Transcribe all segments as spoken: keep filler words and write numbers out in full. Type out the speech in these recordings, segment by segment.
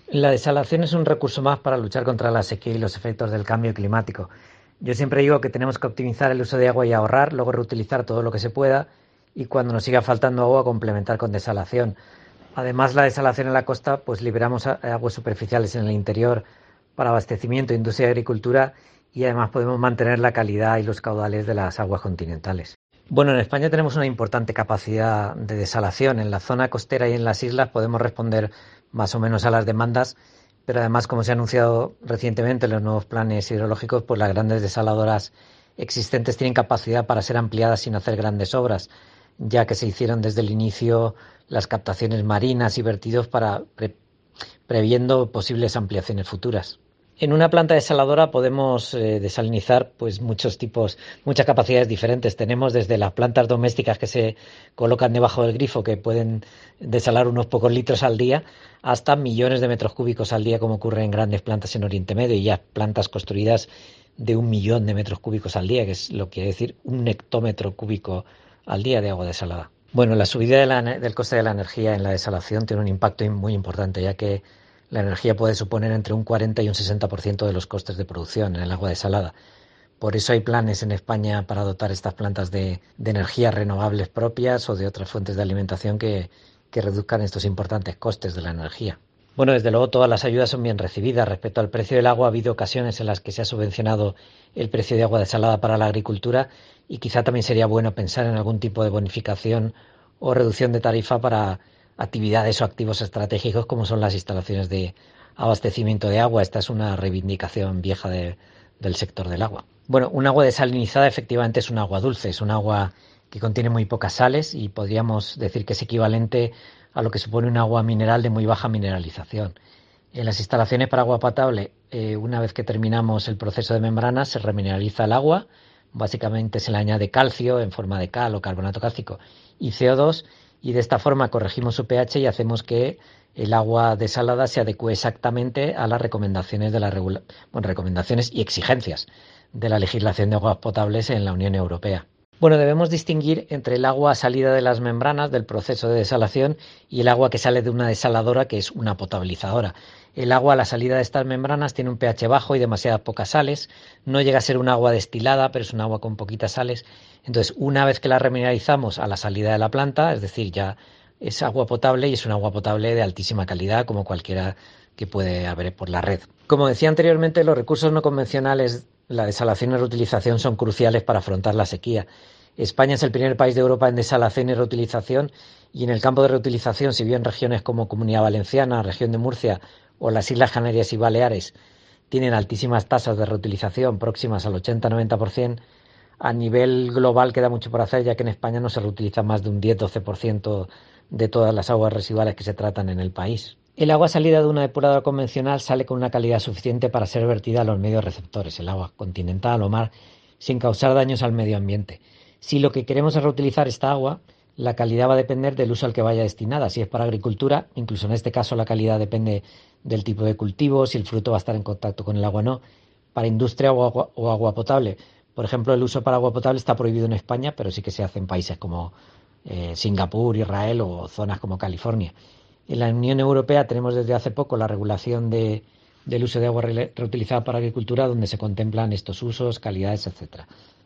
La desalación es un recurso más para luchar contra la sequía y los efectos del cambio climático. Yo siempre digo que tenemos que optimizar el uso de agua y ahorrar, luego reutilizar todo lo que se pueda y cuando nos siga faltando agua complementar con desalación. Además, la desalación en la costa, pues liberamos aguas superficiales en el interior para abastecimiento, industria y agricultura y además podemos mantener la calidad y los caudales de las aguas continentales. Bueno, en España tenemos una importante capacidad de desalación. En la zona costera y en las islas podemos responder más o menos a las demandas, pero además, como se ha anunciado recientemente en los nuevos planes hidrológicos, pues las grandes desaladoras existentes tienen capacidad para ser ampliadas sin hacer grandes obras, ya que se hicieron desde el inicio las captaciones marinas y vertidos para pre previendo posibles ampliaciones futuras. En una planta desaladora podemos eh, desalinizar pues muchos tipos, muchas capacidades diferentes. Tenemos desde las plantas domésticas que se colocan debajo del grifo, que pueden desalar unos pocos litros al día, hasta millones de metros cúbicos al día, como ocurre en grandes plantas en Oriente Medio, y ya plantas construidas de un millón de metros cúbicos al día, que es lo que quiere decir un hectómetro cúbico al día de agua desalada. Bueno, la subida de la, del coste de la energía en la desalación tiene un impacto muy importante, ya que la energía puede suponer entre un cuarenta y un sesenta por ciento de los costes de producción en el agua desalada. Por eso hay planes en España para dotar estas plantas de, de energías renovables propias o de otras fuentes de alimentación que, que reduzcan estos importantes costes de la energía. Bueno, desde luego todas las ayudas son bien recibidas. Respecto al precio del agua, ha habido ocasiones en las que se ha subvencionado el precio de agua desalada para la agricultura y quizá también sería bueno pensar en algún tipo de bonificación o reducción de tarifa para actividades o activos estratégicos como son las instalaciones de abastecimiento de agua. Esta es una reivindicación vieja de, del sector del agua. Bueno, un agua desalinizada efectivamente es un agua dulce, es un agua que contiene muy pocas sales y podríamos decir que es equivalente a lo que supone un agua mineral de muy baja mineralización. En las instalaciones para agua potable, eh, una vez que terminamos el proceso de membranas, se remineraliza el agua. Básicamente se le añade calcio en forma de cal o carbonato cálcico y C O dos, y de esta forma corregimos su pH y hacemos que el agua desalada se adecue exactamente a las recomendaciones de la regula bueno, recomendaciones y exigencias de la legislación de aguas potables en la Unión Europea. Bueno, debemos distinguir entre el agua salida de las membranas del proceso de desalación y el agua que sale de una desaladora, que es una potabilizadora. El agua a la salida de estas membranas tiene un pH bajo y demasiadas pocas sales. No llega a ser un agua destilada, pero es un agua con poquitas sales. Entonces, una vez que la remineralizamos a la salida de la planta, es decir, ya es agua potable y es un agua potable de altísima calidad, como cualquiera que puede haber por la red. Como decía anteriormente, los recursos no convencionales, la desalación y reutilización, son cruciales para afrontar la sequía. España es el primer país de Europa en desalación y reutilización, y en el campo de reutilización, si bien regiones como Comunidad Valenciana, Región de Murcia o las Islas Canarias y Baleares tienen altísimas tasas de reutilización próximas al ochenta a noventa por ciento, a nivel global queda mucho por hacer, ya que en España no se reutiliza más de un diez a doce por ciento de todas las aguas residuales que se tratan en el país. El agua salida de una depuradora convencional sale con una calidad suficiente para ser vertida a los medios receptores, el agua continental o mar, sin causar daños al medio ambiente. Si lo que queremos es reutilizar esta agua, la calidad va a depender del uso al que vaya destinada. Si es para agricultura, incluso en este caso la calidad depende del tipo de cultivo, si el fruto va a estar en contacto con el agua o no. Para industria o agua, o agua potable, por ejemplo, el uso para agua potable está prohibido en España, pero sí que se hace en países como eh, Singapur, Israel o zonas como California. En la Unión Europea tenemos desde hace poco la regulación de, del uso de agua re reutilizada para agricultura, donde se contemplan estos usos, calidades, etcétera.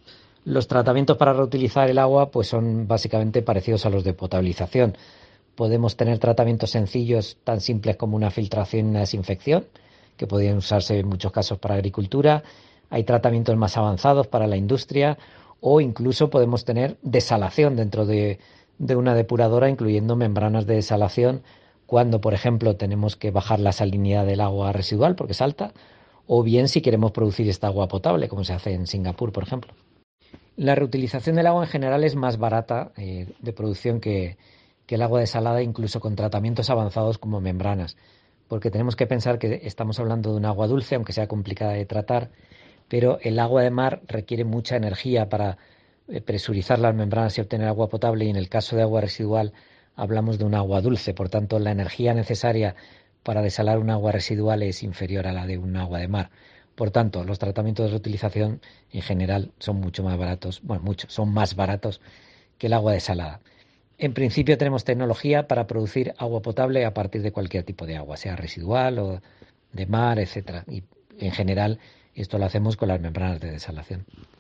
Los tratamientos para reutilizar el agua pues son básicamente parecidos a los de potabilización. Podemos tener tratamientos sencillos, tan simples como una filtración y una desinfección, que podrían usarse en muchos casos para agricultura. Hay tratamientos más avanzados para la industria, o incluso podemos tener desalación dentro de, de una depuradora, incluyendo membranas de desalación, cuando, por ejemplo, tenemos que bajar la salinidad del agua residual porque es alta, o bien si queremos producir esta agua potable, como se hace en Singapur, por ejemplo. La reutilización del agua en general es más barata eh, de producción que, que el agua desalada, incluso con tratamientos avanzados como membranas, porque tenemos que pensar que estamos hablando de un agua dulce, aunque sea complicada de tratar, pero el agua de mar requiere mucha energía para eh, presurizar las membranas y obtener agua potable, y en el caso de agua residual hablamos de un agua dulce. Por tanto, la energía necesaria para desalar un agua residual es inferior a la de un agua de mar. Por tanto, los tratamientos de reutilización en general son mucho más baratos, bueno, mucho, son más baratos que el agua desalada. En principio tenemos tecnología para producir agua potable a partir de cualquier tipo de agua, sea residual o de mar, etcétera. Y en general esto lo hacemos con las membranas de desalación.